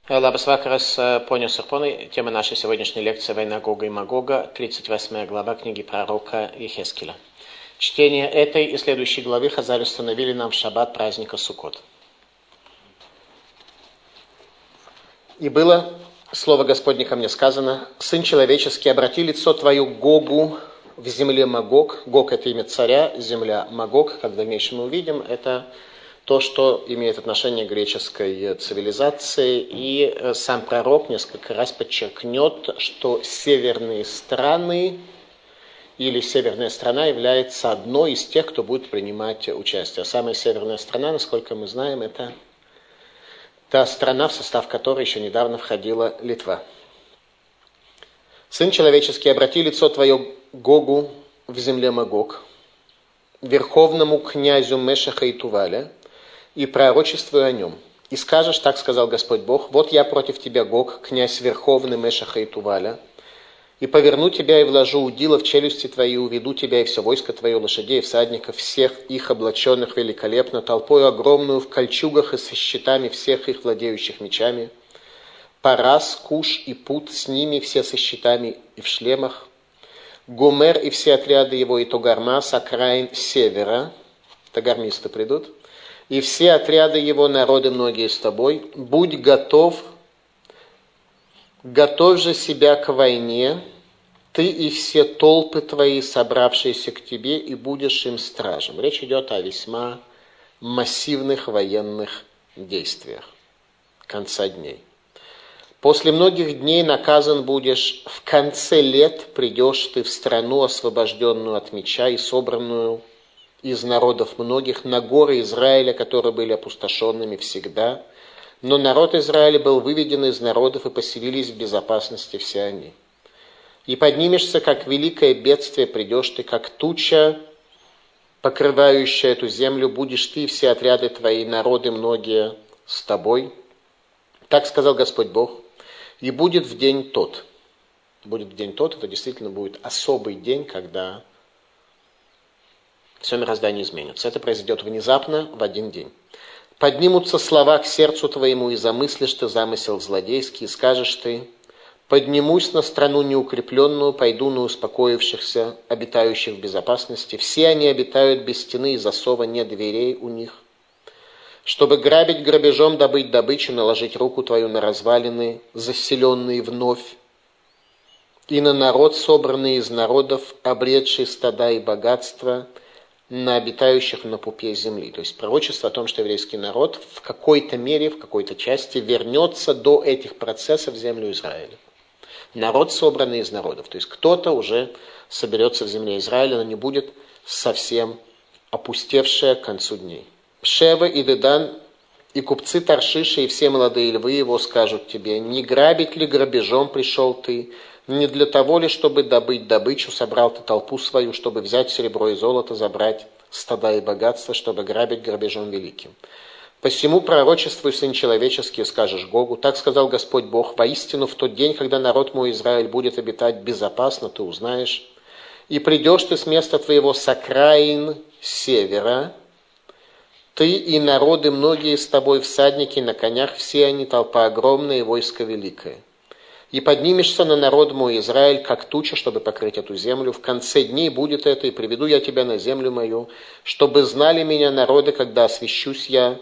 Лабас вакарас, понял сарпоны. Тема нашей сегодняшней лекции «Война Гога и Магога», 38 глава книги пророка Йехескеля. Чтение этой и следующей главы Хазаль установили нам в шаббат праздника Суккот. «И было слово Господне ко мне сказано: Сын человеческий, обрати лицо твое к Гогу в земле Магог». Гог – это имя царя, земля Магог, как в дальнейшем мы увидим, это то, что имеет отношение к греческой цивилизации. И сам пророк несколько раз подчеркнет, что северные страны или северная страна является одной из тех, кто будет принимать участие. Самая северная страна, насколько мы знаем, это та страна, в состав которой еще недавно входила Литва. «Сын человеческий, обрати лицо твое к Гогу в земле Магог, верховному князю Мешеха и Туваля, и пророчествуй о нем. И скажешь, так сказал Господь Бог: вот я против тебя, Гог, князь верховный Мешеха и Туваля, и поверну тебя и вложу удила в челюсти твои, уведу тебя и все войско твое, лошадей и всадников, всех их облаченных великолепно, толпою огромную в кольчугах и со щитами всех их владеющих мечами. Парас, Куш и Пут, с ними все со щитами и в шлемах. Гомер и все отряды его, и Тогарма с окраин севера, тогармисты придут, и все отряды его, народы многие с тобой. Будь готов, готовь же себя к войне, ты и все толпы твои, собравшиеся к тебе, и будешь им стражем». Речь идет о весьма массивных военных действиях конца дней. «После многих дней наказан будешь, в конце лет придешь ты в страну, освобожденную от меча и собранную из народов многих, на горы Израиля, которые были опустошенными всегда. Но народ Израиля был выведен из народов, и поселились в безопасности все они. И поднимешься, как великое бедствие, придешь ты, как туча, покрывающая эту землю, будешь ты и все отряды твои, народы многие с тобой. Так сказал Господь Бог. И будет в день тот». Будет в день тот, это действительно будет особый день, когда все мироздание изменится. Это произойдет внезапно, в один день. «Поднимутся слова к сердцу твоему, и замыслишь ты замысел злодейский, и скажешь ты: поднимусь на страну неукрепленную, пойду на успокоившихся, обитающих в безопасности. Все они обитают без стены и засова, нет дверей у них. Чтобы грабить грабежом, добыть добычу, наложить руку твою на развалины, заселенные вновь, и на народ, собранный из народов, обретший стада и богатства, на обитающих на пупе земли». То есть пророчество о том, что еврейский народ в какой-то мере, в какой-то части вернется до этих процессов в землю Израиля. Народ, собранный из народов. То есть кто-то уже соберется в земле Израиля, но не будет совсем опустевшая к концу дней. «Пшева и Дедан, и купцы Таршиша, и все молодые львы его скажут тебе: не грабить ли грабежом пришел ты? Не для того ли, чтобы добыть добычу, собрал ты толпу свою, чтобы взять серебро и золото, забрать стада и богатства, чтобы грабить грабежом великим? Посему пророчествуй, сын человеческий, скажешь Гогу: так сказал Господь Бог: воистину в тот день, когда народ мой Израиль будет обитать безопасно, ты узнаешь, и придешь ты с места твоего с окраин севера, ты и народы многие с тобой, всадники на конях, все они, толпа огромная и войско великое. И поднимешься на народ мой Израиль, как туча, чтобы покрыть эту землю. В конце дней будет это, и приведу я тебя на землю мою, чтобы знали меня народы, когда освящусь я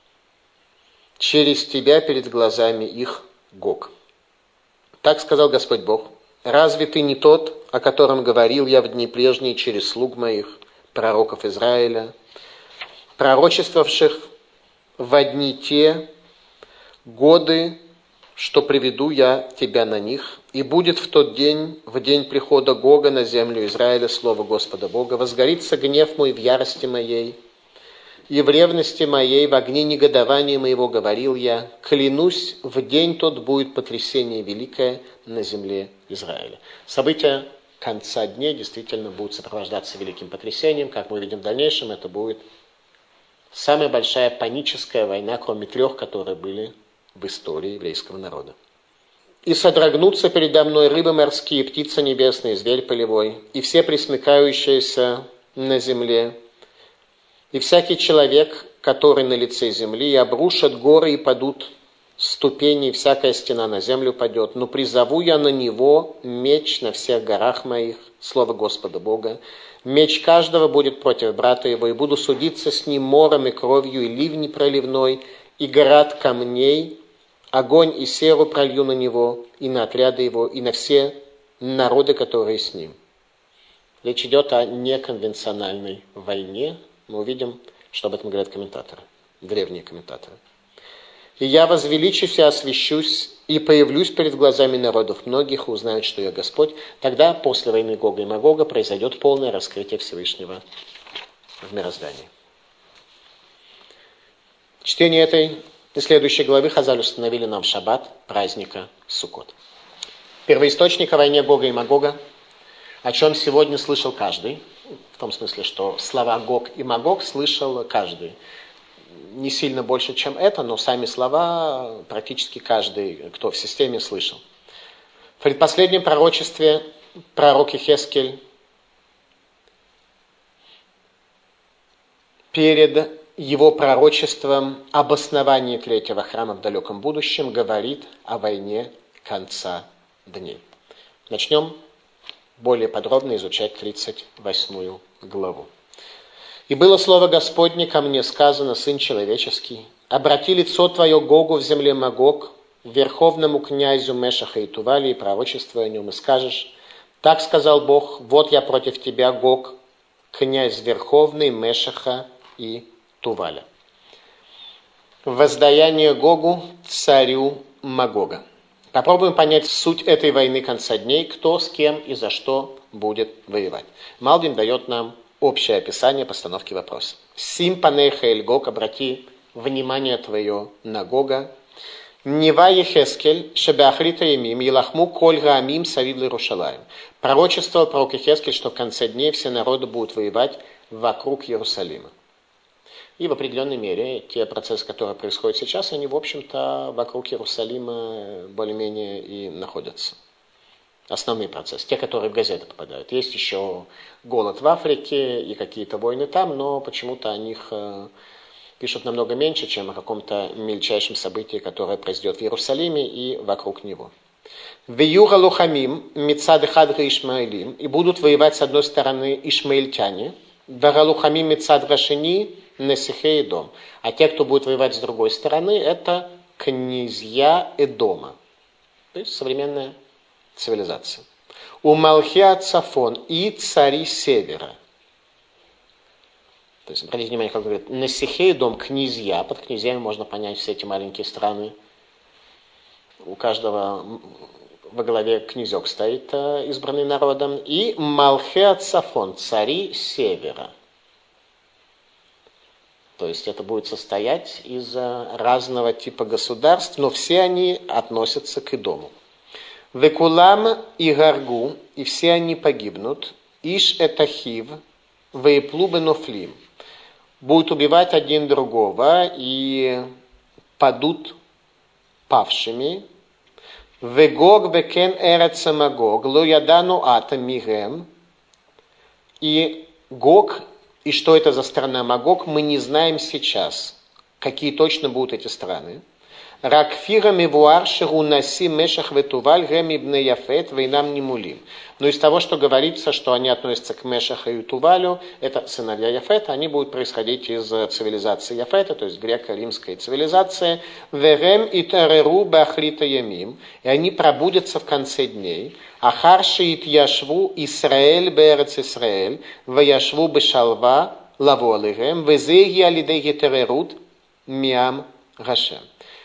через тебя перед глазами их, Гог. Так сказал Господь Бог: разве ты не тот, о котором говорил я в дни прежние через слуг моих, пророков Израиля, пророчествовавших во дни те годы, что приведу я тебя на них, и будет в тот день, в день прихода Гога на землю Израиля, слово Господа Бога: возгорится гнев мой в ярости моей, и в ревности моей, в огне негодования моего говорил я: клянусь, в день тот будет потрясение великое на земле Израиля». События конца дней действительно будут сопровождаться великим потрясением. Как мы увидим в дальнейшем, это будет самая большая паническая война, кроме 3, которые были в истории еврейского народа. «И содрогнутся передо мной рыбы морские, птица небесная, зверь полевой, и все пресмыкающиеся на земле, и всякий человек, который на лице земли, и обрушат горы и падут ступени, всякая стена на землю падет. Но призову я на него меч на всех горах моих, слово Господа Бога. Меч каждого будет против брата его, и буду судиться с ним мором и кровью, и ливни проливной, и град камней, огонь и серу пролью на него, и на отряды его, и на все народы, которые с ним». Речь идет о неконвенциональной войне. Мы увидим, что об этом говорят комментаторы, древние комментаторы. «И я возвеличусь и освящусь, и появлюсь перед глазами народов многих, и узнают, что я Господь». Тогда, после войны Гога и Магога, произойдет полное раскрытие Всевышнего в мироздании. Чтение этой и следующей главы Хазаль установили нам в шаббат праздника Суккот. Первоисточник о войне Гога и Магога, о чем сегодня слышал каждый, в том смысле, что слова Гог и Магог слышал каждый. Не сильно больше, чем это, но сами слова практически каждый, кто в системе, слышал. В предпоследнем пророчестве пророк Йехескель перед его пророчеством об основании третьего храма в далеком будущем говорит о войне конца дней. Начнем более подробно изучать 38 главу. «И было слово Господне ко мне сказано, сын человеческий, обрати лицо твое Гогу в земле Магог, верховному князю Мешаха и Тували, и пророчествуй о нем, и скажешь: так сказал Бог, вот я против тебя, Гог, князь верховный Мешаха и Туваля». Воздаяние Гогу, царю Магога. Попробуем понять суть этой войны конца дней, кто с кем и за что будет воевать. Малбим дает нам общее описание постановки вопроса. «Сим панейха эль Гог», обрати внимание твое на Гога. «Нева Йехескель, шебеахрита ямим, елахму коль гаамим савив лерушалаим». Пророчествовал пророк Йехескель, что в конце дней все народы будут воевать вокруг Иерусалима. И в определенной мере те процессы, которые происходят сейчас, они, в общем-то, вокруг Иерусалима более-менее и находятся. Основные процессы, те, которые в газеты попадают. Есть еще голод в Африке и какие-то войны там, но почему-то о них пишут намного меньше, чем о каком-то мельчайшем событии, которое произойдет в Иерусалиме и вокруг него. «Веюра лухамим мицад хадра ишмаэлим», и будут воевать с одной стороны ишмаильтяне, «варалухамим мицад рашини несихе Эдом». А те, кто будет воевать с другой стороны, это князья Эдома. То есть современная цивилизация. «У Малхия Цафон» и цари севера. То есть, обратите внимание, как говорит, Несихе Эдом, князья. Под князьями можно понять все эти маленькие страны. У каждого во главе князек стоит, избранный народом. И Малхия Цафон, цари севера. То есть это будет состоять из разного типа государств, но все они относятся к Эдому. «Векулам и гаргу», и все они погибнут, «иш этахив, вееплу бенофлим», будут убивать один другого и падут павшими. «Вегог векен эреца магог, ло ядану ата мигем», и Гог, и что это за страна Магог, мы не знаем сейчас, какие точно будут эти страны. «Ракфира мивуар шеру наси мешах ветуваль гэм ибне яфет вейнам немулим». Но из того, что говорится, что они относятся к Мешаху и Тувалю, это сыновья Яфета, они будут происходить из цивилизации Яфета, то есть греко-римской цивилизации. «Верем и тереру бахрита ямим», и они пробудятся в конце дней. «Ахарши ит яшву Исраэль берец Исраэль, ваяшву бешалва лаволыгем, везеги алидеги терерут миам гашем».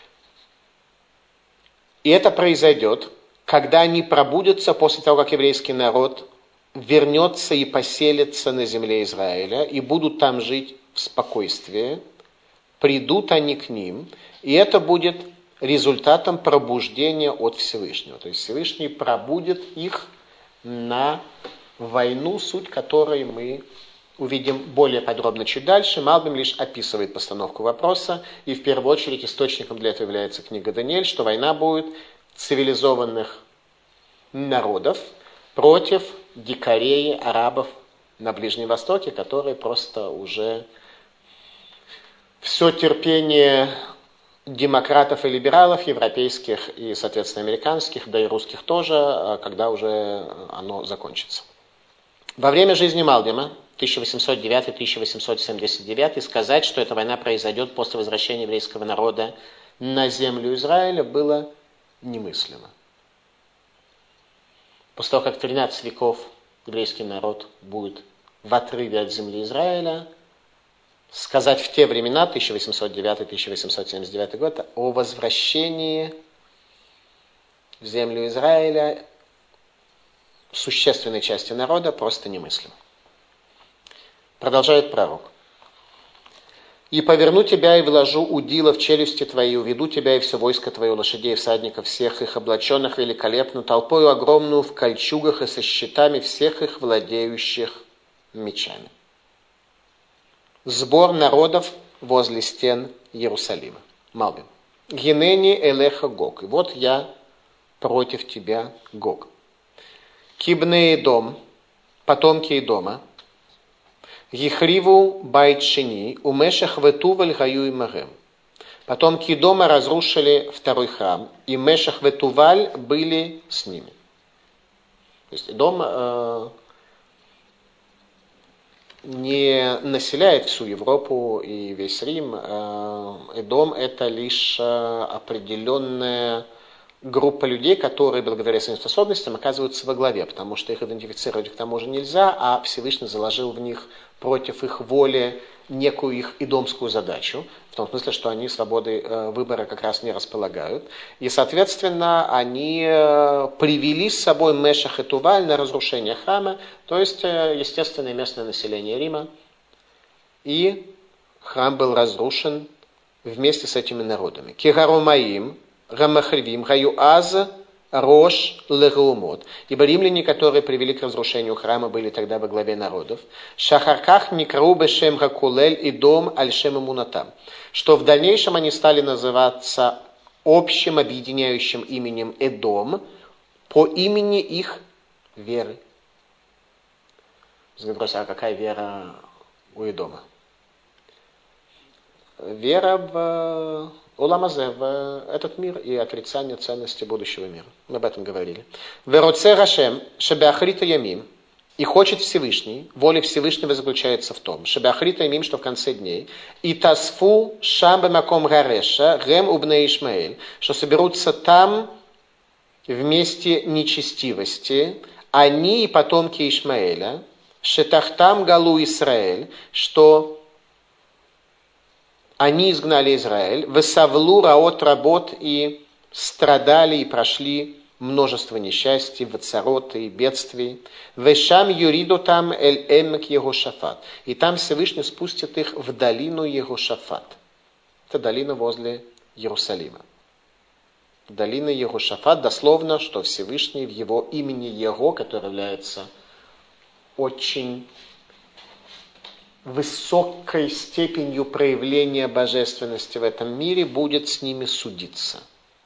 И это произойдет, когда они пробудятся после того, как еврейский народ вернется и поселится на земле Израиля, и будут там жить в спокойствии, придут они к ним, и это будет результатом пробуждения от Всевышнего. То есть Всевышний пробудет их на войну, суть которой мы увидим более подробно чуть дальше. Малбим лишь описывает постановку вопроса, и в первую очередь источником для этого является книга Даниэль, что война будет цивилизованных народов против дикарей, арабов на Ближнем Востоке, которые просто уже все терпение демократов и либералов, европейских и, соответственно, американских, да и русских тоже, когда уже оно закончится. Во время жизни Малбима, 1809-1879, сказать, что эта война произойдет после возвращения еврейского народа на землю Израиля, было немыслимо. После того, как 13 веков еврейский народ будет в отрыве от земли Израиля, сказать в те времена, 1809-1879 год, о возвращении в землю Израиля существенной части народа просто немыслимо. Продолжает пророк. «И поверну тебя, и вложу удила в челюсти твои, уведу тебя и все войско твое, лошадей, всадников, всех их, облаченных великолепно, толпою огромную, в кольчугах и со щитами, всех их, владеющих мечами. Сбор народов возле стен Иерусалима». Малбим. «Генени элеха Гог». И вот я против тебя, Гог. «Кибне Эдом», потомки Эдома, «Ехриву байт шени, умешах ветуваль гаю имарем». Потомки Эдома разрушили второй храм, и Мешах ветуваль были с ними. То есть Эдом не населяет всю Европу и весь Рим. Эдом это лишь определенная группа людей, которые благодаря своим способностям оказываются во главе, потому что их идентифицировать к тому же нельзя, а Всевышний заложил в них против их воли некую их идомскую задачу, в том смысле, что они свободой выбора как раз не располагают. И, соответственно, они привели с собой Мешах и Туваль на разрушение храма, то есть естественное местное население Рима. И храм был разрушен вместе с этими народами. Кигарумаим, Рамахривим, Гаюаз, Рош, Легаумот. Ибо римляне, которые привели к разрушению храма, были тогда во главе народов. Шахарках Никрау Бешем Гакулель и Дом Альшем Имунатам. Что в дальнейшем они стали называться общим объединяющим именем Эдом по имени их веры. А какая вера у Эдома? Вера в Уламазе, в этот мир и отрицание ценности будущего мира. Мы об этом говорили. Вероце Рашем, Шебеахрита Ямим, и хочет Всевышний, воля Всевышнего заключается в том, Шебеахрита Ямим, что в конце дней, и Тасфу Шамбе Маком Гареша, Гем Убне Ишмаэль, что соберутся там вместе нечестивости, они и потомки Ишмаэля, Шетахтам Галу Исраэль, что они изгнали Израиль, весавлу раот работ и страдали и прошли множество несчастий, вацарот и бедствий. Вешам юриду там эль эмек Егошафат. И там Всевышний спустит их в долину Егошафат. Это долина возле Иерусалима. Долина Егошафат, дословно, что Всевышний в его имени Его, которое является очень высокой степенью проявления божественности в этом мире, будет с ними судиться.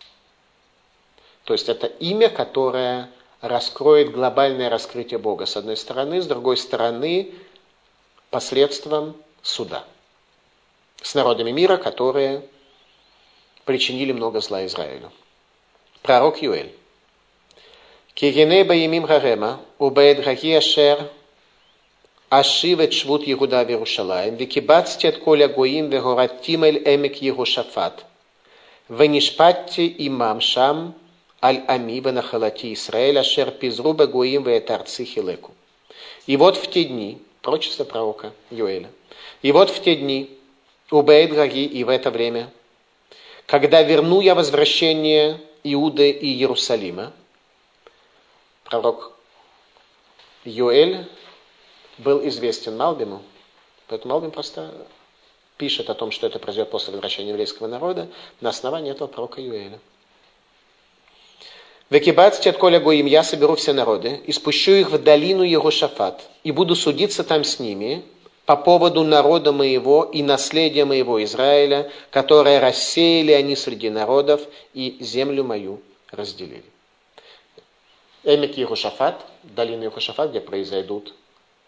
То есть это имя, которое раскроет глобальное раскрытие Бога с одной стороны, с другой стороны посредством суда с народами мира, которые причинили много зла Израилю. Пророк Юэль. Кигеней баимим гарема, убаэд гаги ашер אשיב את שבות יהודה וירושלים, וקיבצתי את כל הגויים והורדתים אל עמק יהושפט, ונשפטתי עמם שם על עמי ונחלתי ישראל, אשר פיזרו בגויים ואת ארצי חילקו. И вот в те дни, пророчество пророка Юэля, и вот в те дни, убеет Гаги, и в это время, когда верну я возвращение Иуды и Иерусалима, пророк Юэль был известен Малбиму, поэтому Малбим просто пишет о том, что это произойдет после возвращения еврейского народа на основании этого пророка Юэля. «Векибацти от коля гоим, я соберу все народы и спущу их в долину Егошафат, и буду судиться там с ними по поводу народа моего и наследия моего Израиля, которое рассеяли они среди народов и землю мою разделили». Эмек Егошафат, долина Егошафат, где произойдут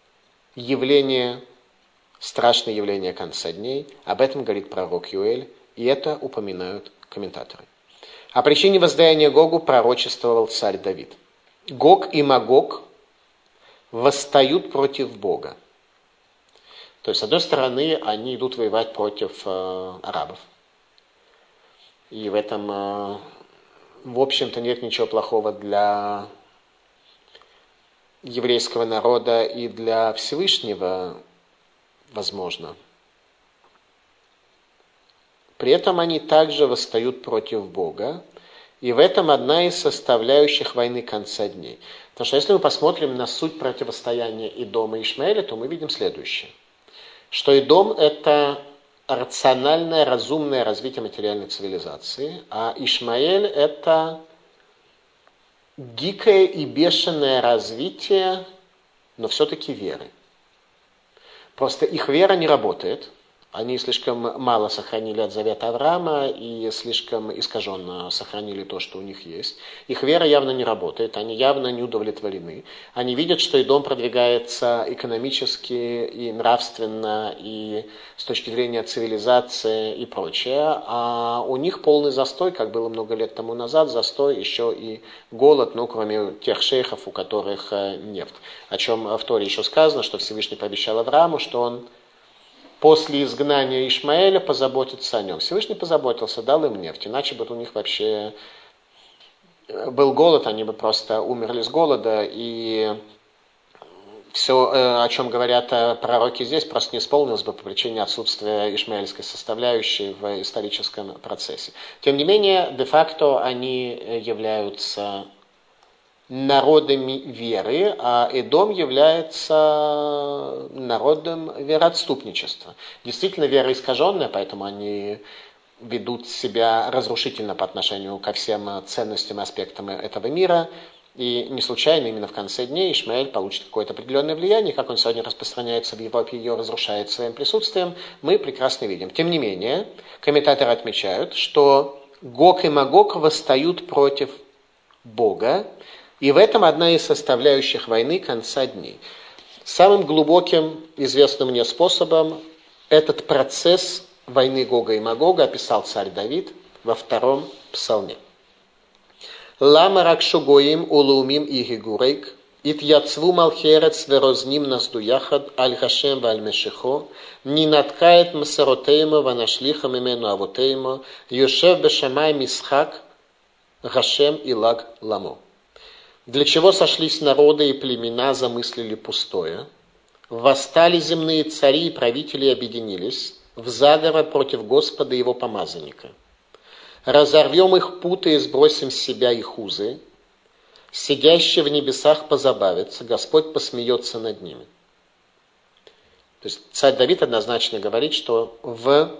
явление, страшное явление конца дней, об этом говорит пророк Юэль, И это упоминают комментаторы. О причине воздаяния Гогу пророчествовал царь Давид. Гог и Магог восстают против Бога. То есть, с одной стороны, они идут воевать против арабов. И в этом, в общем-то, нет ничего плохого для еврейского народа и для Всевышнего, возможно. При этом они также восстают против Бога. И в этом одна из составляющих войны конца дней. Потому что если мы посмотрим на суть противостояния Идома и Ишмаэля, то мы видим следующее. Что Идом – это рациональное, разумное развитие материальной цивилизации, а Ишмаэль – это дикое и бешеное развитие, но все-таки веры. Просто их вера не работает. Они слишком мало сохранили от завета Авраама и слишком искаженно сохранили то, что у них есть. Их вера явно не работает, они явно не удовлетворены. Они видят, что Идом продвигается экономически и нравственно, и с точки зрения цивилизации и прочее, а у них полный застой, как было много лет тому назад, застой, еще и голод, ну, кроме тех шейхов, у которых нефть. О чем в Торе еще сказано, что Всевышний пообещал Аврааму, что он после изгнания Ишмаэля позаботится о нем. Всевышний позаботился, дал им нефть, иначе бы у них вообще был голод, они бы просто умерли с голода, и все, о чем говорят пророки здесь, просто не исполнилось бы по причине отсутствия ишмаэльской составляющей в историческом процессе. Тем не менее, де-факто они являются народами веры, а Эдом является народом вероотступничества. Действительно, вера искаженная, поэтому они ведут себя разрушительно по отношению ко всем ценностям и аспектам этого мира. И не случайно именно в конце дней Ишмаэль получит какое-то определенное влияние, как он сегодня распространяется в Европе, ее разрушает своим присутствием, мы прекрасно видим. Тем не менее, комментаторы отмечают, что Гог и Магог восстают против Бога, и в этом одна из составляющих войны конца дней. Самым глубоким, известным мне способом, этот процесс войны Гога и Магога описал царь Давид во 2 псалме. «Лама ракшу гоим улумим и гигурейк, ит яцву малхерец верозним наздуяхад аль хашем валь мешихо, не наткает масаротейма ванашлиха мимену авотейма, юшев бешамай мисхак, гашем и лаг ламо». Для чего сошлись народы и племена, замыслили пустое? Восстали земные цари и правители и объединились в заговор против Господа и его помазанника. Разорвем их путы и сбросим с себя их узы. Сидящий в небесах позабавится, Господь посмеется над ними. То есть царь Давид однозначно говорит, что в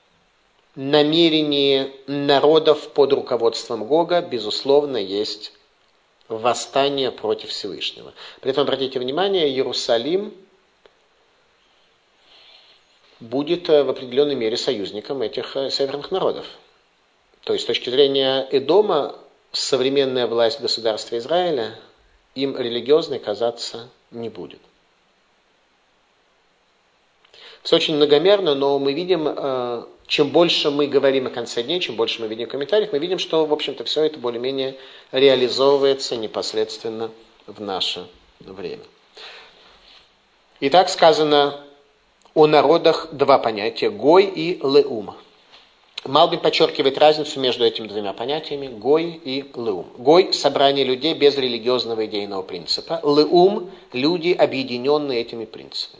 намерении народов под руководством Гога, безусловно, есть восстание против Всевышнего. При этом, обратите внимание, Иерусалим будет в определенной мере союзником этих северных народов. То есть, с точки зрения Эдома, современная власть государства Израиля им религиозной казаться не будет. Все очень многомерно, но мы видим, чем больше мы говорим о конце дней, чем больше мы видим комментариев, мы видим, что, в общем-то, все это более-менее реализовывается непосредственно в наше время. Итак, сказано о народах два понятия – гой и леум. Малбим подчеркивает разницу между этими двумя понятиями – гой и леум. Гой – собрание людей без религиозного идейного принципа. Леум – люди, объединенные этими принципами.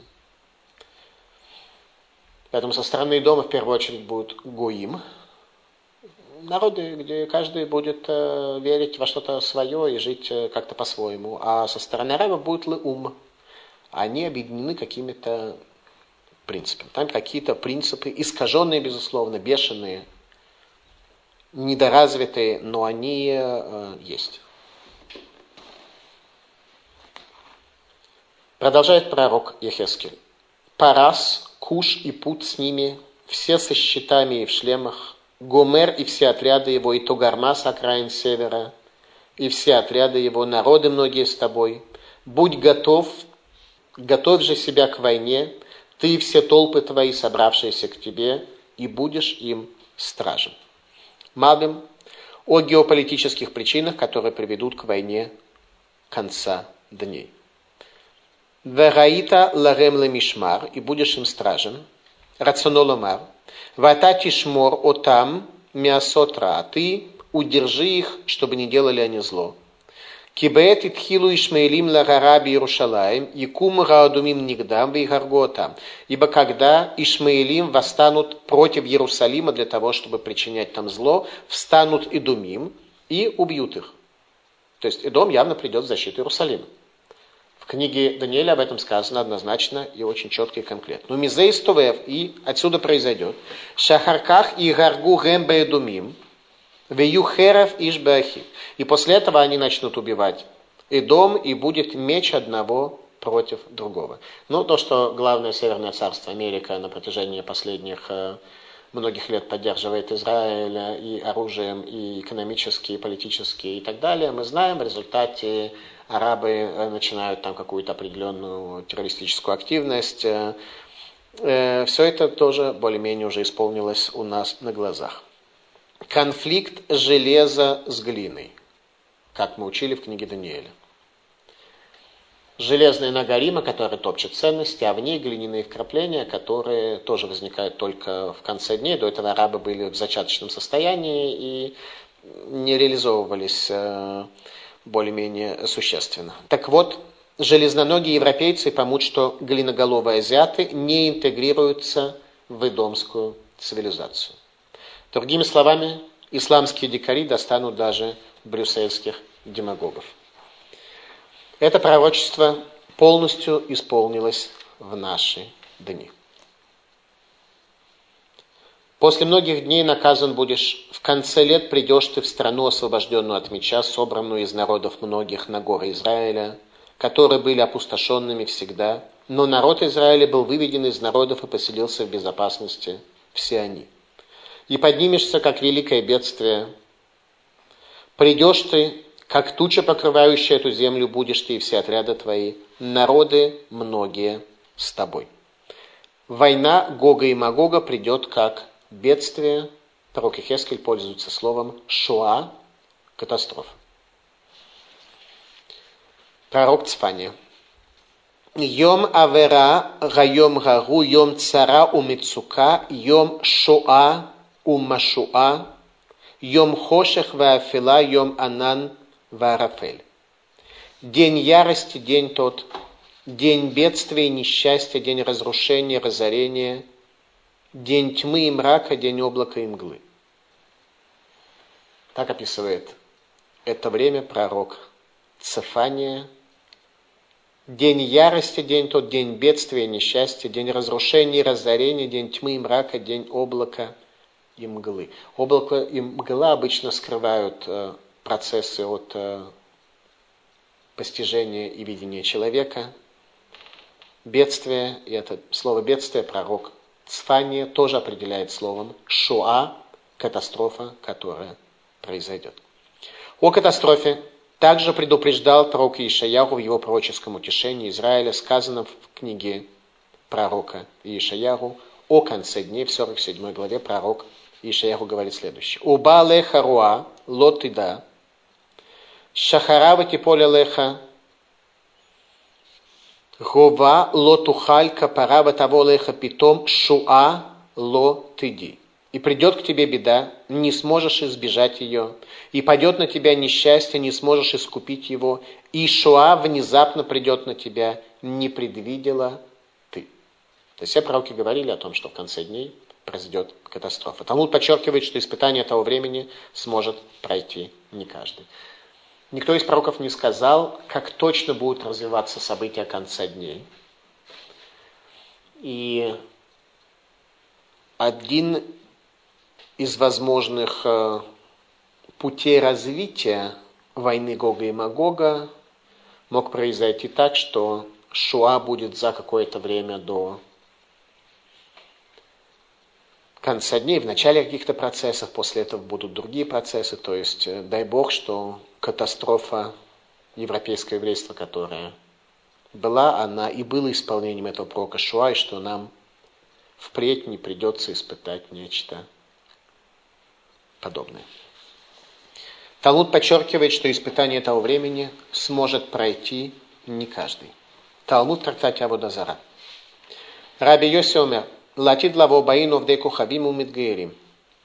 Поэтому со стороны дома в первую очередь будут гоим. Народы, где каждый будет верить во что-то свое и жить как-то по-своему. А со стороны арабов будет леум. Они объединены какими-то принципами. Там какие-то принципы, искаженные, безусловно, бешеные, недоразвитые, но они есть. Продолжает пророк Ехескель. Парас, Куш и Пут с ними, все со щитами и в шлемах, Гомер и все отряды его, и Тогарма с окраин севера, и все отряды его, народы многие с тобой. Будь готов, готовь же себя к войне, ты и все толпы твои, собравшиеся к тебе, и будешь им стражем. Малбим о геополитических причинах, которые приведут к войне конца дней. Вераита ларем лемишмар, и будешь им стражем. Рационоломар. Вата тишмор отам миасотра, ты удержи их, чтобы не делали они зло. Кибет итхилу ишмаилим лагараби Иерушалаим, якум раадумим нигдам вейгарготам. Ибо когда Ишмаилим восстанут против Иерусалима для того, чтобы причинять там зло, встанут Идумим и убьют их. То есть Идом явно придет в защиту Иерусалима. В книге Даниэля об этом сказано однозначно и очень четко и конкретно. Но мизей стовев, и отсюда произойдет, шахарках и гаргу гэмбэ Идумим, веюхерев ишбахи. И после этого они начнут убивать Идом, и будет меч одного против другого. Ну, то, что главное Северное царство, Америка, на протяжении последних многих лет поддерживает Израиль и оружием, и экономически, и политически, и так далее, мы знаем. В результате арабы начинают там какую-то определенную террористическую активность. Все это тоже более-менее уже исполнилось у нас на глазах. Конфликт железа с глиной, как мы учили в книге Даниэля. Железная нога Рима, которая топчет ценности, а в ней глиняные вкрапления, которые тоже возникают только в конце дней. До этого арабы были в зачаточном состоянии и не реализовывались более-менее существенно. Так вот, железноногие европейцы поймут, что глиноголовые азиаты не интегрируются в идомскую цивилизацию. Другими словами, исламские дикари достанут даже брюссельских демагогов. Это пророчество полностью исполнилось в наши дни. После многих дней наказан будешь, в конце лет придешь ты в страну, освобожденную от меча, собранную из народов многих на горы Израиля, которые были опустошенными всегда, но народ Израиля был выведен из народов и поселился в безопасности, все они. И поднимешься, как великое бедствие. Придешь ты, как туча, покрывающая эту землю, будешь ты и все отряды твои, народы многие с тобой. Война Гога и Магога придет как бедствие. Пророк Ихескель пользуется словом шоа, катастрофа. Пророк Цфания. Йом авера, гайом гару, йом цара умицука, йом шоа умашуа, йом хошех ваафила, йом анан ваарафель. День ярости, день тот, день бедствия и несчастья, день разрушения, разорения, день тьмы и мрака, день облака и мглы. Так описывает это время пророк Цефания. День ярости, день тот, день бедствия и несчастья, день разрушения и разорения, день тьмы и мрака, день облака и мглы. Облако и мгла обычно скрывают процессы от постижения и видения человека. Бедствие, и это слово бедствие пророк Цфания тоже определяет словом шоа, катастрофа, которая произойдет. О катастрофе также предупреждал пророк Иешаяху в его пророческом утешении Израиля, сказано в книге пророка Иешаяху о конце дней, в 47 главе пророк Иешаяху говорит следующее. «Уба леха руа лотида, шахарава типоля леха, гова лотухаль капарава того леха питом, шуа лотиди». И придет к тебе беда, не сможешь избежать ее, и падет на тебя несчастье, не сможешь искупить его, и шуа внезапно придет на тебя, не предвидела ты. То есть все пророки говорили о том, что в конце дней произойдет катастрофа. Талмуд подчеркивает, что испытание того времени сможет пройти не каждый. Никто из пророков не сказал, как точно будут развиваться события конца дней. И один из возможных путей развития войны Гога и Магога мог произойти так, что Шуа будет за какое-то время до конца дней, в начале каких-то процессов, после этого будут другие процессы, то есть дай Бог, что катастрофа европейского еврейства, которая была, она и была исполнением этого пророка Шуа, и что нам впредь не придется испытать нечто подобное. Талмуд подчеркивает, что испытание того времени сможет пройти не каждый. Талмуд в трактате Авода Зара. Раби Йоси омер, латид лаво баину вдейку хавиму мидгейрим.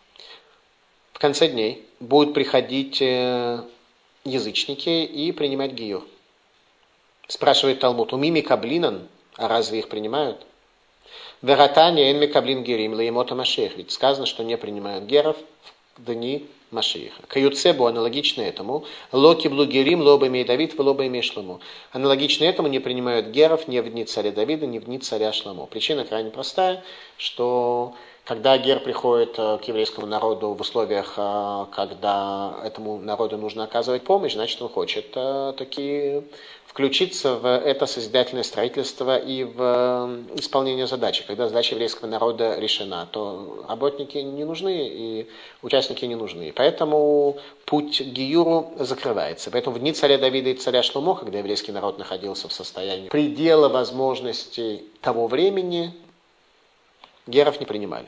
В конце дней будут приходить язычники и принимать гиюр. Спрашивает Талмуд, умими каблинан, а разве их принимают? Вератане эн мекаблин гирим лаемота машех. Ведь сказано, что не принимают геров в дни Машииха. Каюцебу аналогично этому. Локи блугерим, лоба имей Давид, лоба имей Шломо. Аналогично этому не принимают геров ни в дни царя Давида, ни в дни царя Шломо. Причина крайне простая, что когда гер приходит к еврейскому народу в условиях, когда этому народу нужно оказывать помощь, значит он хочет таки включиться в это созидательное строительство и в исполнение задачи. Когда задача еврейского народа решена, то работники не нужны и участники не нужны. Поэтому путь к гиюру закрывается. Поэтому в дни царя Давида и царя Шломо, когда еврейский народ находился в состоянии предела возможностей того времени, геров не принимали.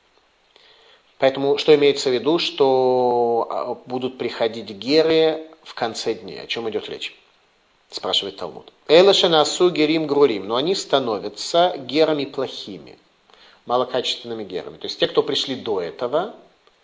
Поэтому что имеется в виду, что будут приходить геры в конце дней? О чем идет речь? Спрашивает Талмуд. Элашанасу герим грурим, но они становятся герами плохими, малокачественными герами. То есть те, кто пришли до этого,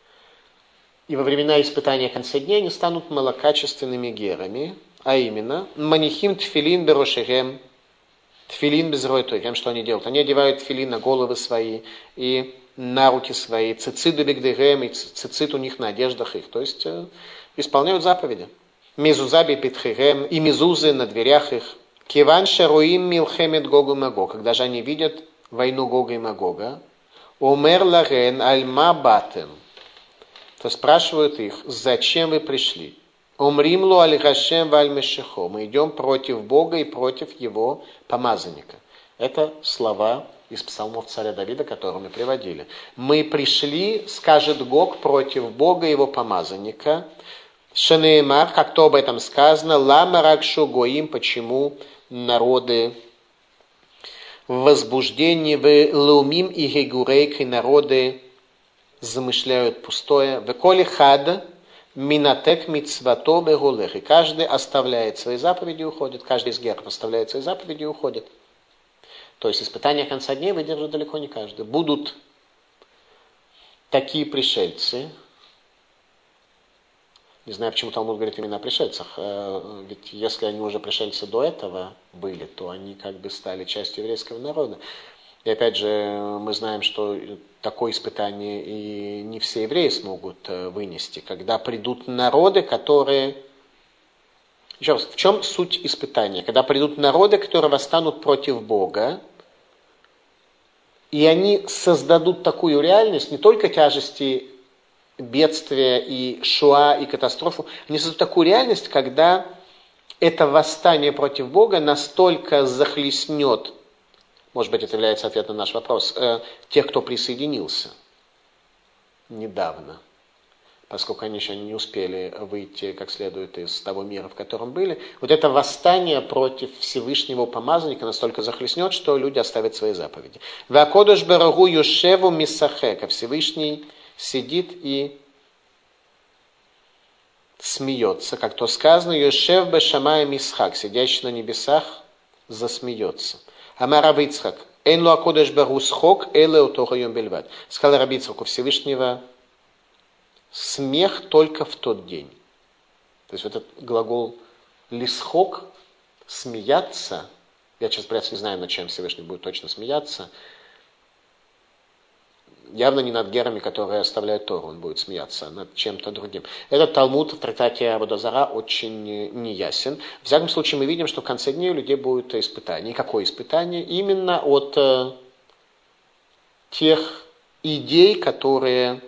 и во времена испытания конца дней они станут малокачественными герами, а именно манихим тфилин берошерем, тфилин безройторем, что они делают? Они одевают тфилин на головы свои и на руки свои, цицит бегдерем, и цицит у них на одеждах их, то есть исполняют заповеди. Мезузаби питхерем и мезузы на дверях их. Киван шаруим милхемет Гогу и Магог. Когда же они видят войну Гога и Магога, умер ларен альма батем, то спрашивают их, зачем вы пришли? Умримлу аль-Хашем валь-Мешехо. Мы идем против Бога и против его помазанника. Это слова из псалмов царя Давида, которые мы приводили. Мы пришли, скажет Гог, против Бога и его помазанника. Шанеймар, как то об этом сказано, лама ракшу гоим, почему народы в возбуждении, в лаумим и гегурейк, и народы замышляют пустое. В коли хада минатек мицвато бегулех, и каждый оставляет свои заповеди и уходит, каждый из геров оставляет свои заповеди и уходит. То есть испытания конца дней выдержит далеко не каждый. Будут такие пришельцы. Не знаю, почему Талмуд говорит именно о пришельцах. Ведь если они уже пришельцы до этого были, то они как бы стали частью еврейского народа. И опять же, мы знаем, что такое испытание и не все евреи смогут вынести. Когда придут народы, которые... Еще раз, в чем суть испытания? Когда придут народы, которые восстанут против Бога, и они создадут такую реальность, не только тяжести бедствия и шоа, и катастрофу, они создают такую реальность, когда это восстание против Бога настолько захлестнет, может быть, это является ответом на наш вопрос, тех, кто присоединился недавно, поскольку они еще не успели выйти как следует из того мира, в котором были. Вот это восстание против Всевышнего помазанника настолько захлестнет, что люди оставят свои заповеди. «Вакодыш барагу юшеву мисахека». Всевышний сидит и смеется, как то сказано, «Юшев бешамая мисхак», сидящий на небесах, засмеется. Амар Рав Ицхак, «Эйн лу акодыш барагу схок, эле утога йом бельвад». Сказал Рав Ицхак, у Всевышнего смех только в тот день. То есть вот этот глагол лисхок, смеяться, я сейчас, брат, не знаю, над чем Всевышний будет точно смеяться, явно не над герами, которые оставляют Тору, он будет смеяться, а над чем-то другим. Этот Талмуд в трактате Авода Зара очень неясен. В всяком случае, мы видим, что в конце дней у людей будет испытание. И какое испытание? Именно от тех идей, которые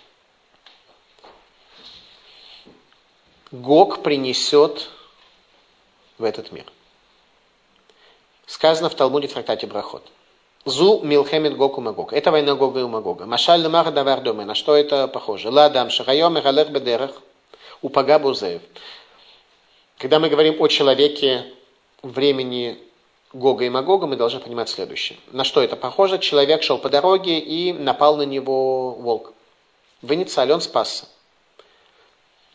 Гог принесет в этот мир. Сказано в Талмуде в трактате Брахот. Зу милхемет Гог и Магог. Это война Гога и Магога. Машаль лемар давар доме. На что это похоже? Ладам шахайом иралех бедерах упага бузеев. Когда мы говорим о человеке времени Гога и Магога, мы должны понимать следующее. На что это похоже? Человек шел по дороге и напал на него волк. В Инициале он спасся.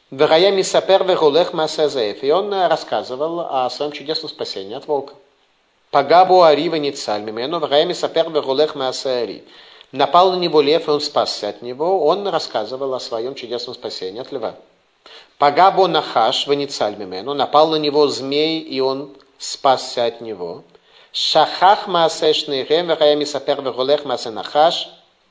Варая мисапер вегулех масазеев. И он рассказывал о своем чудесном спасении от волка. Пагабу арива ницаль мимену, варая мисапер вегулех масари. Напал на него лев, и он спасся от него. Он рассказывал о своем чудесном спасении от льва. Пагабу нахаш веницаль мимену. Напал на него змей, и он спасся от него. Шахах маасешный рем, варая мисапер вегулех масенахаш.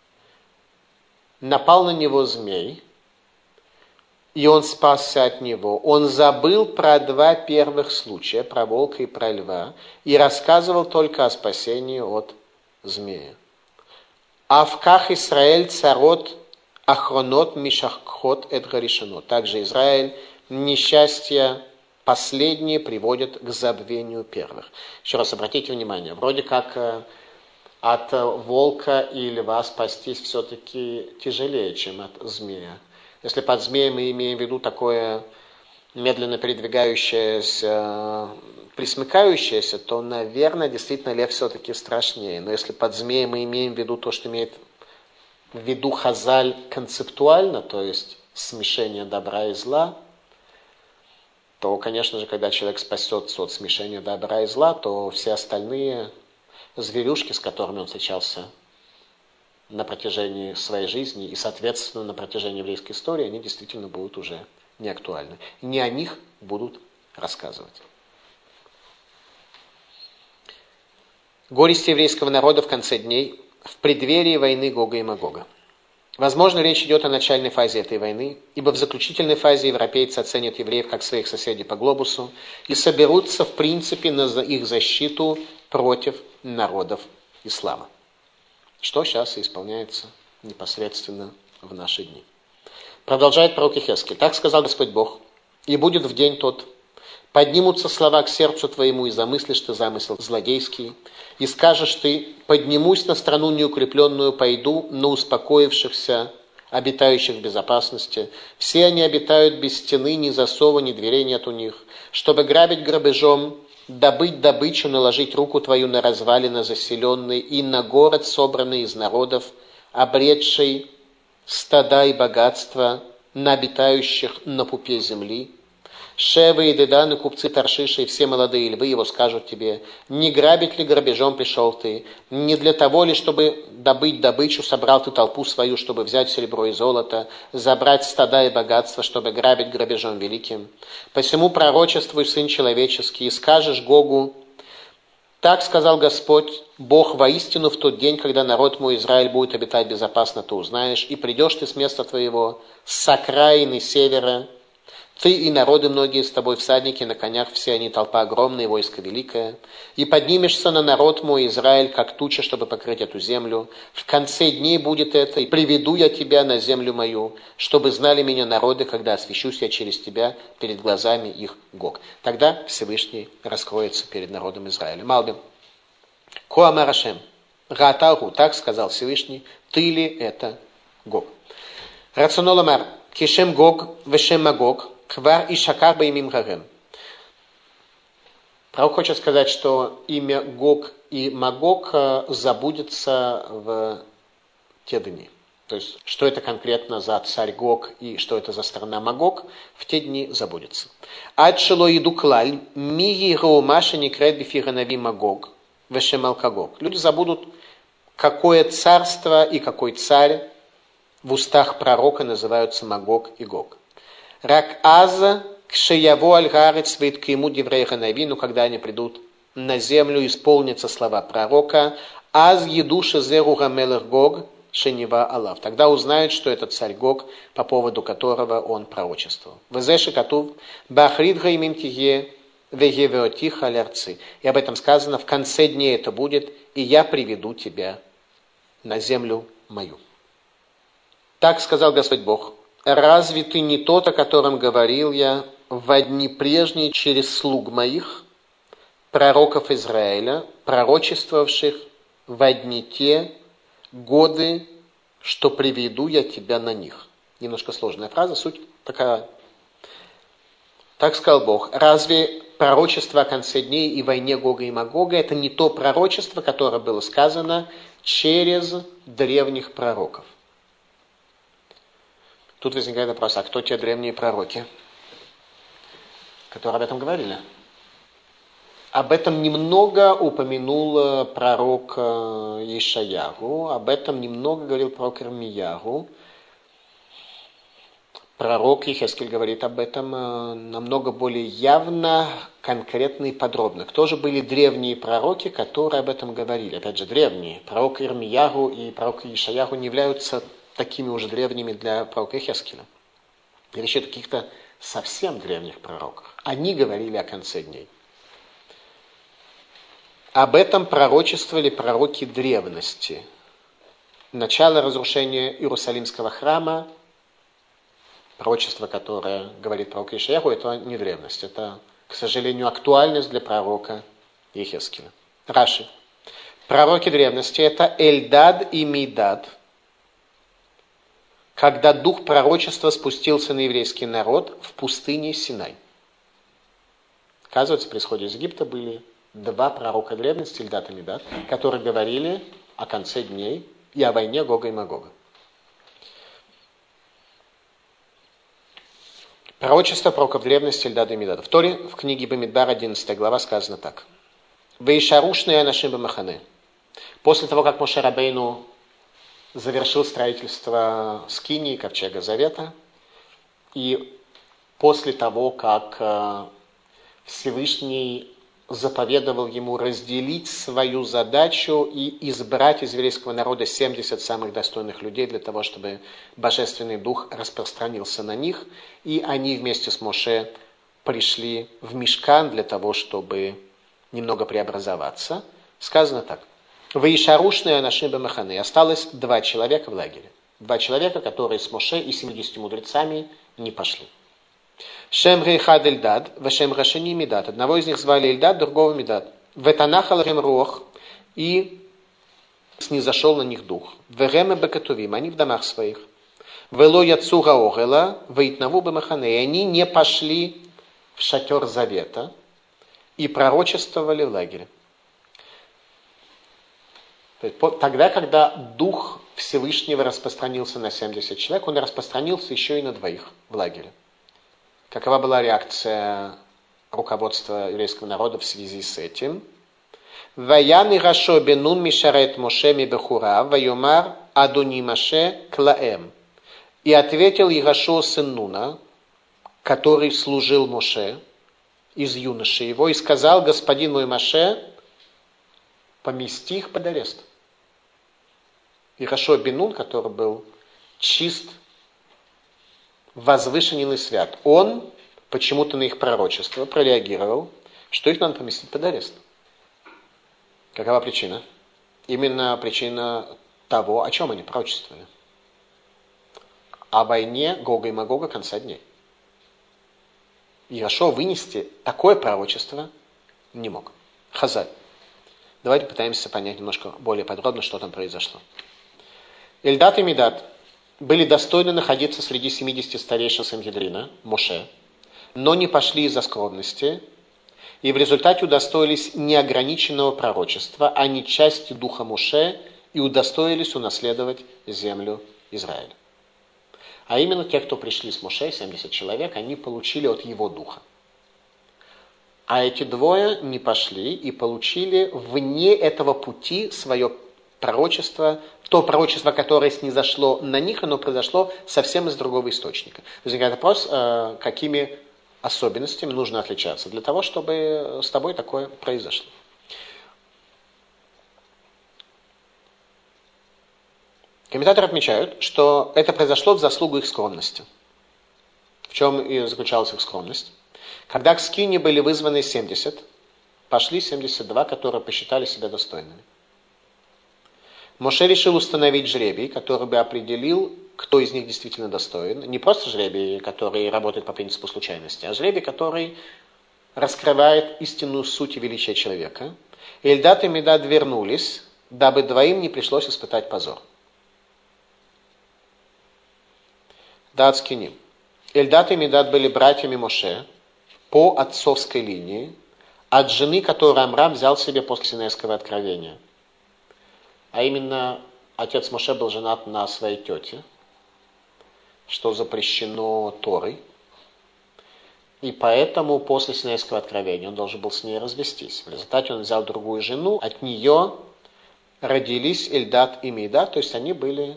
Напал на него змей, и он спасся от него. Он забыл про два первых случая, про волка и про льва, и рассказывал только о спасении от змея. Авках Исраэль царот ахронот мишаххот эдгаришанот. Также Израиль несчастья последние приводят к забвению первых. Еще раз обратите внимание, вроде как от волка и льва спастись все-таки тяжелее, чем от змея. Если под змеем мы имеем в виду такое медленно передвигающееся, присмыкающееся, то, наверное, действительно лев все-таки страшнее. Но если под змеем мы имеем в виду то, что имеет в виду Хазаль концептуально, то есть смешение добра и зла, то, конечно же, когда человек спасется от смешения добра и зла, то все остальные зверюшки, с которыми он встречался на протяжении своей жизни и, соответственно, на протяжении еврейской истории, они действительно будут уже не актуальны. Не о них будут рассказывать. Горести еврейского народа в конце дней в преддверии войны Гога и Магога. Возможно, речь идет о начальной фазе этой войны, ибо в заключительной фазе европейцы оценят евреев как своих соседей по глобусу и соберутся, в принципе, на их защиту против народов ислама. Что сейчас и исполняется непосредственно в наши дни. Продолжает пророк Ихескель. Так сказал Господь Бог, и будет в день тот, поднимутся слова к сердцу твоему, и замыслишь ты замысел злодейский, и скажешь ты, поднимусь на страну неукрепленную, пойду на успокоившихся, обитающих в безопасности. Все они обитают без стены, ни засова, ни дверей нет у них, чтобы грабить грабежом, добыть добычу, наложить руку твою на развалины заселенные и на город, собранный из народов, обретший стада и богатства, на обитающих на пупе земли. Шева и Деданы, купцы Таршиша и все молодые львы его скажут тебе, не грабить ли грабежом пришел ты, не для того ли, чтобы добыть добычу, собрал ты толпу свою, чтобы взять серебро и золото, забрать стада и богатства, чтобы грабить грабежом великим. Посему пророчествуй, сын человеческий, и скажешь Гогу, так сказал Господь, Бог, воистину в тот день, когда народ мой Израиль будет обитать безопасно, ты узнаешь, и придешь ты с места твоего, с окраины севера, ты и народы многие с тобой, всадники на конях, все они толпа огромная, войско великое, и поднимешься на народ мой Израиль, как туча, чтобы покрыть эту землю. В конце дней будет это, и приведу я тебя на землю мою, чтобы знали меня народы, когда освящусь я через тебя перед глазами их Гог. Тогда Всевышний раскроется перед народом Израиля. Малбим. Коамарашем. Раталгу. Так сказал Всевышний. Ты ли это Гог? Рационоламар. Кишем Гог, вешем Магог. Квар и Шакар Баимим Гарем. Пророк хочет сказать, что имя Гог и Магог забудется в те дни. То есть, что это конкретно за царь Гог и что это за страна Магог, в те дни забудется. Адшило иду клаль, миги роумаши не кред бифиранави Магог, вешем алкагог. Люди забудут, какое царство и какой царь в устах пророка называются Магог и Гог. Рак аза кшеяво аль-гарец вейткиму диврейха навину, когда они придут на землю, исполнятся слова пророка, аз едуша зеру гамелых Гог шенева алав. Тогда узнают, что это царь Гог, по поводу которого он пророчествовал. Везеши катув бахрид гаймим тие вегевеоти халярцы. И об этом сказано, в конце дней это будет, и я приведу тебя на землю мою. Так сказал Господь Бог. Разве ты не тот, о котором говорил я во дни прежние через слуг моих, пророков Израиля, пророчествовавших во дни те годы, что приведу я тебя на них? Немножко сложная фраза, суть такая. Так сказал Бог. Разве пророчество о конце дней и войне Гога и Магога это не то пророчество, которое было сказано через древних пророков? Тут возникает вопрос, а кто те древние пророки, которые об этом говорили? Об этом немного упомянул пророк Ишаяху, об этом немного говорил пророк Ирмияху. Пророк Йехескель говорит об этом намного более явно, конкретно и подробно. Кто же были древние пророки, которые об этом говорили? Опять же, древние. Пророк Ирмияху и пророк Ишаяху не являются такими уже древними для пророка Йехескеля. Речь идет о каких-то совсем древних пророках. Они говорили о конце дней. Об этом пророчествовали пророки древности. Начало разрушения Иерусалимского храма, пророчество, которое говорит пророк Ишаяху, это не древность. Это, к сожалению, актуальность для пророка Йехескеля. Раши. Пророки древности это Эльдад и Мидад. Когда дух пророчества спустился на еврейский народ в пустыне Синай. Оказывается, при исходе из Египта были два пророка древности, Эльдад и Мидад, которые говорили о конце дней и о войне Гога и Магога. Пророчество пророков древности Эльдада и Мидада. В Торе, в книге Бамидбар, 11 глава, сказано так. «Ваишарушные анашим бамахане». После того, как Моше Рабейну завершил строительство скинии, ковчега Завета, и после того, как Всевышний заповедовал ему разделить свою задачу и избрать из еврейского народа 70 самых достойных людей для того, чтобы Божественный Дух распространился на них, и они вместе с Моше пришли в Мишкан для того, чтобы немного преобразоваться. Сказано так. «Ваишарушные анашим бамахане». Осталось 2 человека в лагере. 2 человека, которые с Моше и 70 мудрецами не пошли. Шем рейхад Эльдад, вешем рашени Мидад. Одного из них звали Эльдад, другого Мидад. Ветанахал рем рох, и снизошел на них дух. Вереме бекатувим, они в домах своих. Вело яцуга огела, вейтнаву бамахане. И они не пошли в шатер завета и пророчествовали в лагере. Тогда, когда дух Всевышнего распространился на 70 человек, он распространился еще и на 2 в лагере. Какова была реакция руководства еврейского народа в связи с этим? «Ваян ирашо бенун мишарет Моше мибехура, вайомар адуни Моше клаэм». И ответил Ирашо сын Нуна, который служил Моше, из юноши его, и сказал: «Господин мой Моше, помести их под арест». Ирашо бен Нун, который был чист, возвышенен и свят, он почему-то на их пророчество прореагировал, что их надо поместить под арест. Какова причина? Именно причина того, о чем они пророчествовали. О войне Гога и Магога конца дней. Ирашо вынести такое пророчество не мог. Хазаль. Давайте пытаемся понять немножко более подробно, что там произошло. Эльдад и Мидад были достойны находиться среди 70 старейшин Сангедрина, Моше, но не пошли из-за скромности, и в результате удостоились неограниченного пророчества, а не части духа Моше, и удостоились унаследовать землю Израиля. А именно те, кто пришли с Моше, 70 человек, они получили от его духа. А эти 2 не пошли и получили вне этого пути свое пророчество, то пророчество, которое снизошло на них, оно произошло совсем из другого источника. Возникает вопрос, какими особенностями нужно отличаться для того, чтобы с тобой такое произошло. Комментаторы отмечают, что это произошло в заслугу их скромности. В чем и заключалась их скромность? Когда к скине были вызваны 70, пошли 72, которые посчитали себя достойными. Моше решил установить жребий, который бы определил, кто из них действительно достоин. Не просто жребий, который работает по принципу случайности, а жребий, который раскрывает истинную суть и величие человека. Эльдад и Мидад вернулись, дабы 2 не пришлось испытать позор. Дат скиним. Эльдад и Мидад были братьями Моше по отцовской линии, от жены, которую Амрам взял себе после Синайского откровения. А именно, отец Моше был женат на своей тете. что запрещено Торой. И поэтому после Синайского откровения он должен был с ней развестись. В результате он взял другую жену, от нее родились Эльдад и Мейдад, то есть они были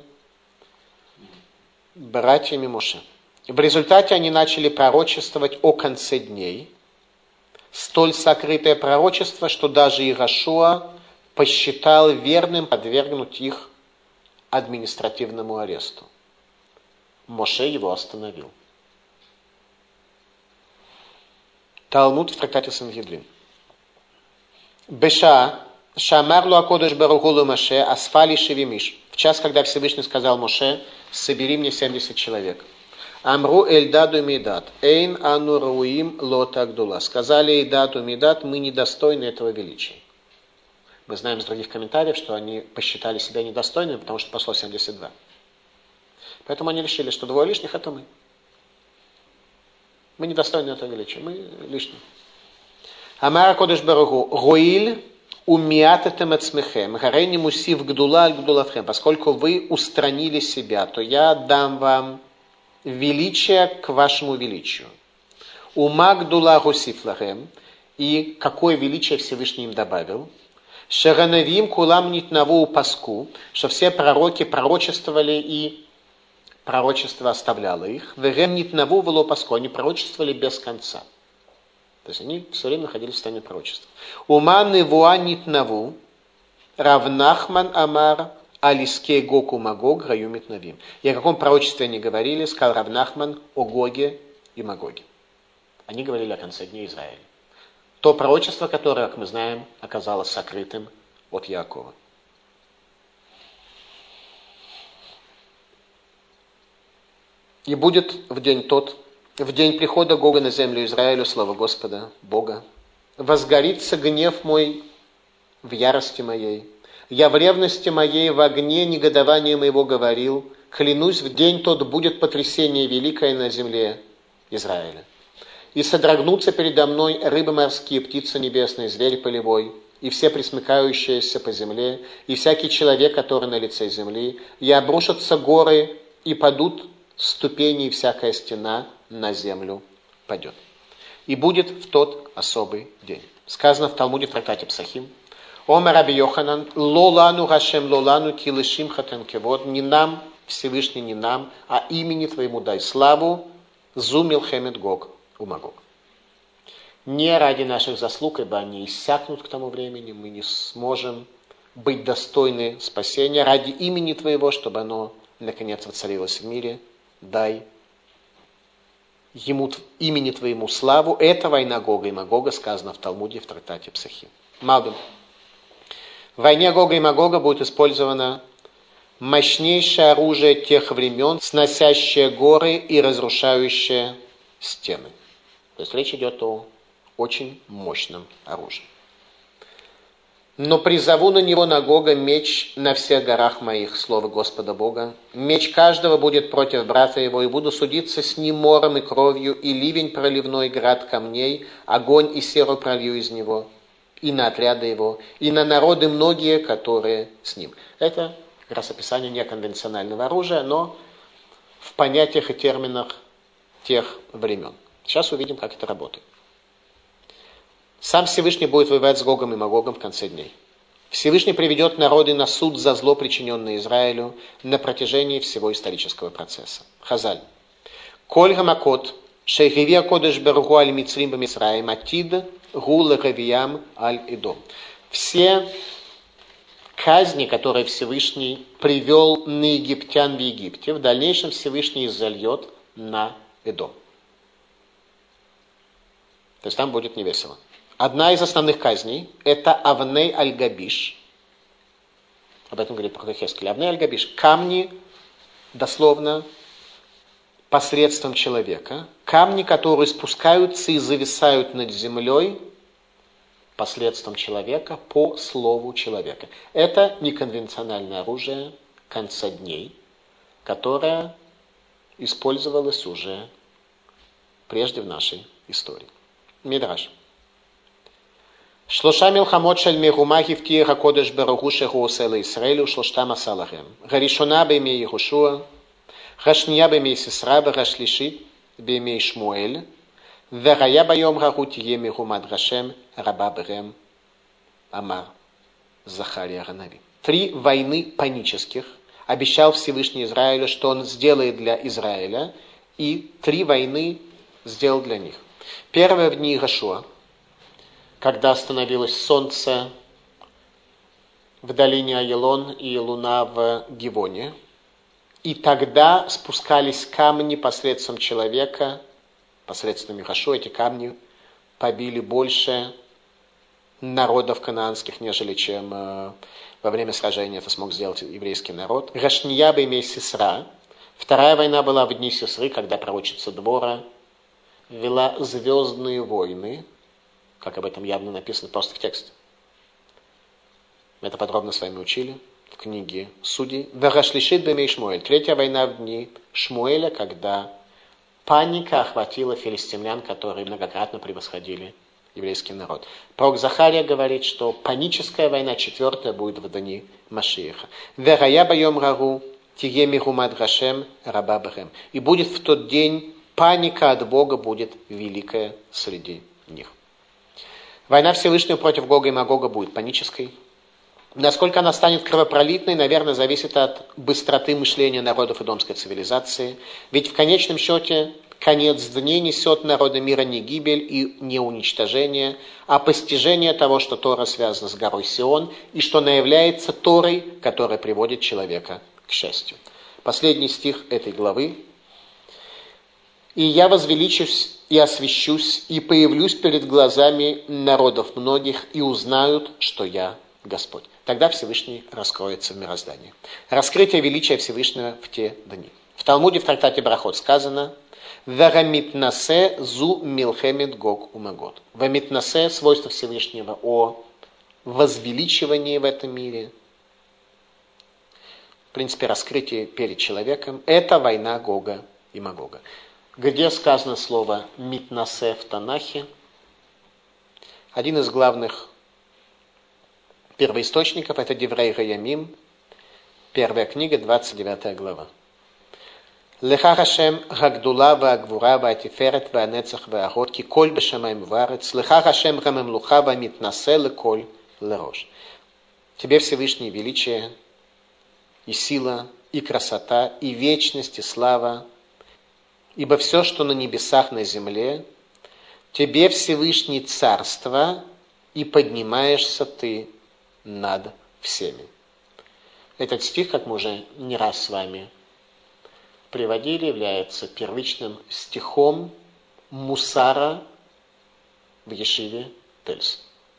братьями Моше. В результате они начали пророчествовать о конце дней. Столь сокрытое пророчество, что даже Иерошуа посчитал верным подвергнуть их административному аресту. Моше его остановил. Талмуд в трактате Сангедрин. Беша шамарлу акодыш барухулу Моше асфали шевимиш. В час, когда Всевышний сказал Моше, собери мне 70 человек. Амру Эльдаду Мидат, Эйн Ану Руим Лота Агдула. Сказали Эльдаду Мидат, мы недостойны этого величия. Мы знаем из других комментариев, что они посчитали себя недостойными, потому что пошло 72. Поэтому они решили, что двое лишних это мы. Мы недостойны этого величия, мы лишние. Амара Кодеш Баруху, Руиль умиатетем ацмехем, гарейни мусив гдула аль гдулатхем. Поскольку вы устранили себя, то я дам вам величие к вашему величию. Ума гдула гусиф лахем. И какое величие Всевышний им добавил. Шаганавим кулам нитнаву паску, что все пророки пророчествовали и пророчество оставляло их. Вегем нитнаву вело паску, они пророчествовали без конца. То есть они все время находились в состоянии пророчества. Уман невуа нитнаву, Равнахман Амар, Алиске Гоку Магог, Раю Митнавим. И о каком пророчестве они говорили, сказал Равнахман о Гоге и Магоге. Они говорили о конце дней Израиля. То пророчество, которое, как мы знаем, оказалось сокрытым от Яакова. И будет в день прихода Гога на землю Израилю, слава Господа, Бога, возгорится гнев мой в ярости моей. Я в ревности моей, в огне негодования моего говорил, клянусь, в день тот будет потрясение великое на земле Израиля. И содрогнутся передо мной рыбы морские, птицы небесные, зверь полевой, и все пресмыкающиеся по земле, и всякий человек, который на лице земли, и обрушатся горы, и падут ступени, и всякая стена на землю падет. И будет в тот особый день. Сказано в Талмуде в трактате Псахим, Омар Раби Йоханан, лолану Хашем лолану килышим хатен кевод, не нам, Всевышний, не нам, а имени Твоему дай славу, зумил хемет Гог у Магог. Не ради наших заслуг, ибо они иссякнут к тому времени, мы не сможем быть достойны спасения, ради имени Твоего, чтобы оно наконец воцарилось в мире, дай ему, имени Твоему славу. Это война Гога и Магога, сказано в Талмуде в трактате Псахим. Малбим. В войне Гога и Магога будет использовано мощнейшее оружие тех времен, сносящее горы и разрушающее стены. То есть речь идет о очень мощном оружии. Но призову на него, на Гога, меч на всех горах моих, слово Господа Бога. Меч каждого будет против брата его, и буду судиться с ним мором и кровью, и ливень проливной, град камней, огонь и серу пролью из него, и на отряды его, и на народы многие, которые с ним. Это как раз описание неконвенционального оружия, но в понятиях и терминах тех времен. Сейчас увидим, как это работает. Сам Всевышний будет воевать с Гогом и Магогом в конце дней. Всевышний приведет народы на суд за зло, причиненное Израилю, на протяжении всего исторического процесса. Хазаль. Коль гамакот, шейхивия кодеш бергу аль мицрим бамисраим, атид гу лагавиям аль идом. Все казни, которые Всевышний привел на египтян в Египте, в дальнейшем Всевышний зальет на Эдом. То есть там будет невесело. Одна из основных казней – это Авней аль-Габиш. Об этом говорит пророк Хескель. Авней аль-Габиш – камни, дословно, посредством человека. Камни, которые спускаются и зависают над землей посредством человека по слову человека. Это неконвенциональное оружие конца дней, которое использовалось уже прежде в нашей истории. Мидраш. Шлоша милхамот шель мегума гифтир хакодеш баруху шеху осела Исраэлю шлоштам асалахем. Гаришона бейме Йехошуа. Хашния бемей Сисра, Хашлишит бемей Шмуэль, Верая байом Рагут Еми Гумад Гашем, Раба Берем Амар Захария Ганави. 3 войны панических обещал Всевышний Израилю, что он сделает для Израиля, и 3 войны сделал для них. Первая в дни Иегошуа, когда остановилось солнце в долине Аелон и луна в Гивоне, и тогда спускались камни посредством человека, посредством Иегошуа, эти камни побили больше народов канаанских, нежели чем во время сражения это смог сделать еврейский народ. Гашния бемей Сисра. Вторая война была в дни Сисры, когда пророчица Двора вела звездные войны, как об этом явно написано просто в тексте. Мы это подробно с вами учили в книге Судей. Варашлишит бемей Шмуэль. Третья война в дни Шмуэля, когда паника охватила филистимлян, которые многократно превосходили еврейский народ. Пророк Захария говорит, что паническая война, 4-я, будет в дни Машиаха. Верая байом рагу тиеми гумад гашем раба бехем. И будет в тот день паника от Бога, будет великая среди них. Война Всевышнего против Гога и Магога будет панической. Насколько она станет кровопролитной, наверное, зависит от быстроты мышления народов идомской цивилизации. Ведь в конечном счете конец дней несет народы мира не гибель и не уничтожение, а постижение того, что Тора связана с горой Сион, и что она является Торой, которая приводит человека к счастью. Последний стих этой главы. «И я возвеличусь и освящусь, и появлюсь перед глазами народов многих, и узнают, что я Господь». Тогда Всевышний раскроется в мироздании. Раскрытие величия Всевышнего в те дни. В Талмуде в трактате Брахот сказано: «Варамитнасе зу милхемет гог умагот». Вамитнасе — свойство Всевышнего о возвеличивании в этом мире. В принципе, раскрытие перед человеком — это война Гога и Магога. Где сказано слово «митнасе» в Танахе? Один из главных первоисточников — это Деврей Гаямим, 1 книга, 29 глава. «Леха Хашем гагдула ваагвура ваатиферет ваанецах ваагод ки коль бешамаим варец, леха Хашем гамемлуха вамитнасе леколь лерош». Тебе, Всевышний, величие и сила, и красота, и вечность, и слава, ибо все, что на небесах, на земле, тебе, Всевышний, царство, и поднимаешься ты над всеми. Этот стих, как мы уже не раз с вами приводили, является первичным стихом мусара в Ешиве Тельс.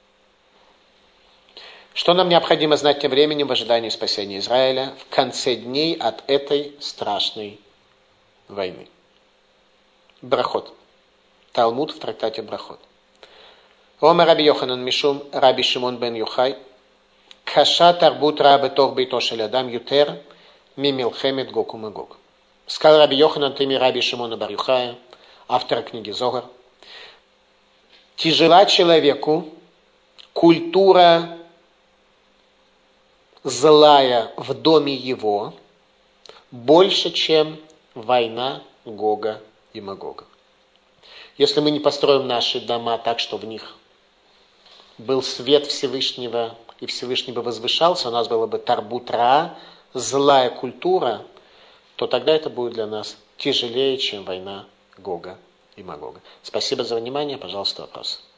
Что нам необходимо знать тем временем в ожидании спасения Израиля в конце дней от этой страшной войны? Брахот. Талмуд в трактате Брахот. Омар Раби Йоханан мишум Раби Шимон бен Юхай каша тарбут ра бетох бейто шель адам ютер мимилхемет гог умагог. Сказал Раби Йоханан от имени Раби Шимона бар Юхая, автора книги Зогар: тяжела человеку культура злая в доме его больше, чем война Гога и Магога. Если мы не построим наши дома так, что в них был свет Всевышнего, и Всевышний бы возвышался, у нас была бы тарбут ра, злая культура, то тогда это будет для нас тяжелее, чем война Гога и Магога. Спасибо за внимание. Пожалуйста, вопрос.